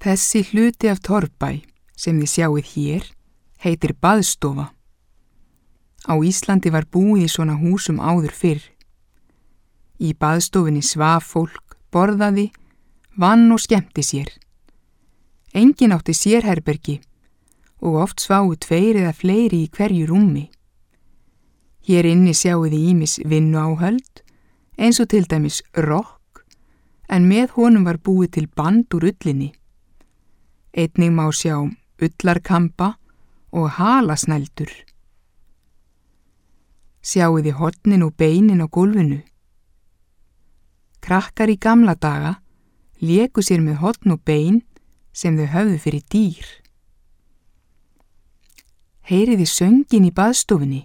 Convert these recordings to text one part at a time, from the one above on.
Þessi hluti af torfbæ sem þið sjáið hér heitir baðstofa. Á Íslandi var búið í svona húsum áður fyrr. Í baðstofunni svaf fólk, borðaði, vann og skemmti sér. Enginn átti sérherbergi og oft sváu 2 eða fleiri í hverju rúmi. Hér inni sjáið þið ýmis vinnuáhöld, eins og til dæmis rokk, en með honum var búið til band úr ullinni. Einnig má sjá ullarkampa og halasnældur. Sjáið þið hornin og beinin á gólfinu. Krakkar í gamla daga léku sér með horn og bein sem þau höfðu fyrir dýr. Heyriði söngin í baðstofunni?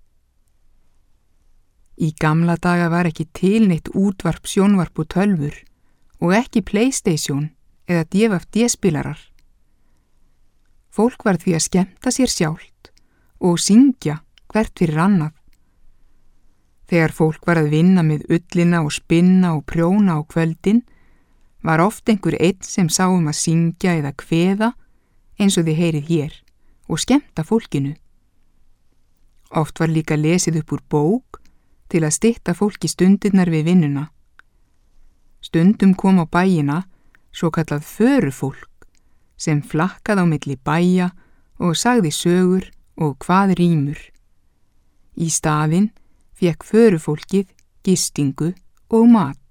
Í gamla daga var ekki til neitt útvarp, sjónvarp og tölvur og ekki PlayStation eða DFD-spilarar. Fólk var því að skemmta sér sjálft og syngja hvert fyrir annað. Þegar fólk var að vinna með ullina og spinna og prjóna á kvöldin, var oft einhver einn sem sá að syngja eða kveða eins og þið heyrið hér og skemmta fólkinu. Oft var líka lesið upp úr bók til að stytta fólki stundirnar við vinnuna. Stundum kom á bæina svokallað förufólk sem flakkað á milli bæja og sagði sögur og hvað rímur. Í staðinn fékk förufólkið gistingu og mat.